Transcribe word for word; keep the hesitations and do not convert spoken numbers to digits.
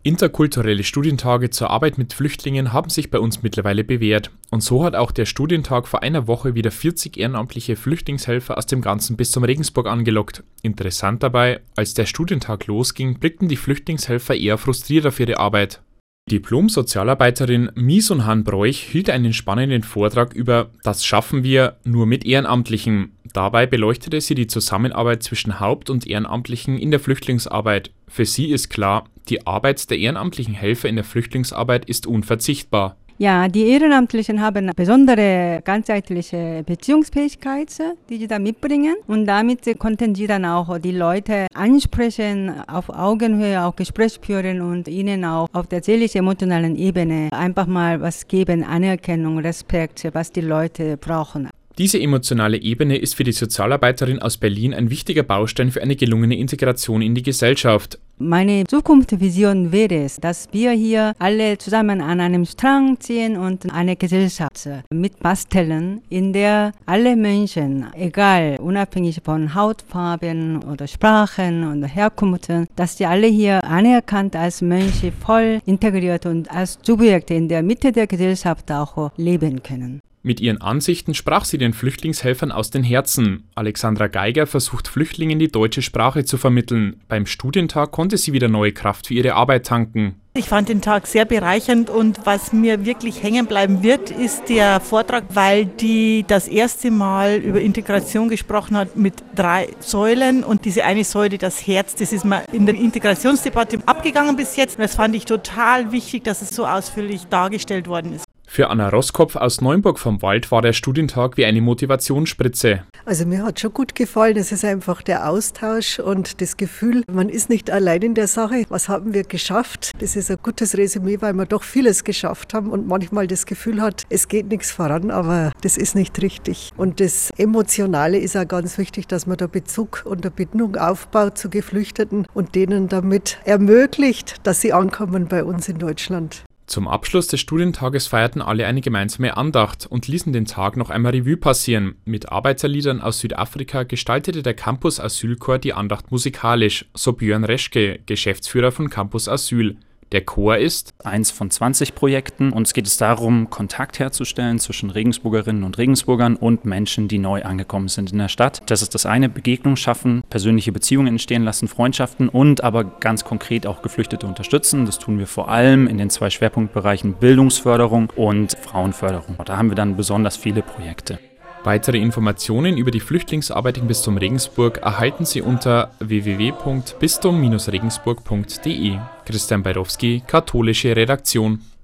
Interkulturelle Studientage zur Arbeit mit Flüchtlingen haben sich bei uns mittlerweile bewährt. Und so hat auch der Studientag vor einer Woche wieder vierzig ehrenamtliche Flüchtlingshelfer aus dem ganzen Bistum Regensburg angelockt. Interessant dabei, als der Studientag losging, blickten die Flüchtlingshelfer eher frustriert auf ihre Arbeit. Diplom-Sozialarbeiterin Misun Han-Broich hielt einen spannenden Vortrag über „Das schaffen wir nur mit Ehrenamtlichen“. Dabei beleuchtete sie die Zusammenarbeit zwischen Haupt- und Ehrenamtlichen in der Flüchtlingsarbeit. Für sie ist klar, die Arbeit der ehrenamtlichen Helfer in der Flüchtlingsarbeit ist unverzichtbar. Ja, die Ehrenamtlichen haben besondere ganzheitliche Beziehungsfähigkeit, die sie da mitbringen. Und damit konnten sie dann auch die Leute ansprechen, auf Augenhöhe auch Gespräch führen und ihnen auch auf der seelisch-emotionalen Ebene einfach mal was geben, Anerkennung, Respekt, was die Leute brauchen. Diese emotionale Ebene ist für die Sozialarbeiterin aus Berlin ein wichtiger Baustein für eine gelungene Integration in die Gesellschaft. Meine Zukunftsvision wäre es, dass wir hier alle zusammen an einem Strang ziehen und eine Gesellschaft mitbasteln, in der alle Menschen, egal, unabhängig von Hautfarben oder Sprachen oder Herkunft, dass die alle hier anerkannt als Menschen voll integriert und als Subjekte in der Mitte der Gesellschaft auch leben können. Mit ihren Ansichten sprach sie den Flüchtlingshelfern aus den Herzen. Alexandra Geiger versucht Flüchtlingen die deutsche Sprache zu vermitteln. Beim Studientag konnte sie wieder neue Kraft für ihre Arbeit tanken. Ich fand den Tag sehr bereichernd und was mir wirklich hängen bleiben wird, ist der Vortrag, weil die das erste Mal über Integration gesprochen hat mit drei Säulen und diese eine Säule, das Herz, das ist mal in der Integrationsdebatte abgegangen bis jetzt. Und das fand ich total wichtig, dass es so ausführlich dargestellt worden ist. Für Anna Roskopf aus Neunburg vom Wald war der Studientag wie eine Motivationsspritze. Also mir hat schon gut gefallen, es ist einfach der Austausch und das Gefühl, man ist nicht allein in der Sache. Was haben wir geschafft? Das ist ein gutes Resümee, weil wir doch vieles geschafft haben und manchmal das Gefühl hat, es geht nichts voran, aber das ist nicht richtig. Und das Emotionale ist auch ganz wichtig, dass man da Bezug und eine Bindung aufbaut zu Geflüchteten und denen damit ermöglicht, dass sie ankommen bei uns in Deutschland. Zum Abschluss des Studientages feierten alle eine gemeinsame Andacht und ließen den Tag noch einmal Revue passieren. Mit Arbeiterliedern aus Südafrika gestaltete der Campus Asylchor die Andacht musikalisch, so Björn Reschke, Geschäftsführer von Campus Asyl. Der Chor ist eins von zwanzig Projekten. Uns geht es darum, Kontakt herzustellen zwischen Regensburgerinnen und Regensburgern und Menschen, die neu angekommen sind in der Stadt. Das ist das eine, Begegnung schaffen, persönliche Beziehungen entstehen lassen, Freundschaften und aber ganz konkret auch Geflüchtete unterstützen. Das tun wir vor allem in den zwei Schwerpunktbereichen Bildungsförderung und Frauenförderung. Da haben wir dann besonders viele Projekte. Weitere Informationen über die Flüchtlingsarbeit im Bistum Regensburg erhalten Sie unter w w w punkt bistum Bindestrich regensburg punkt d e. Christian Beirowski, Katholische Redaktion.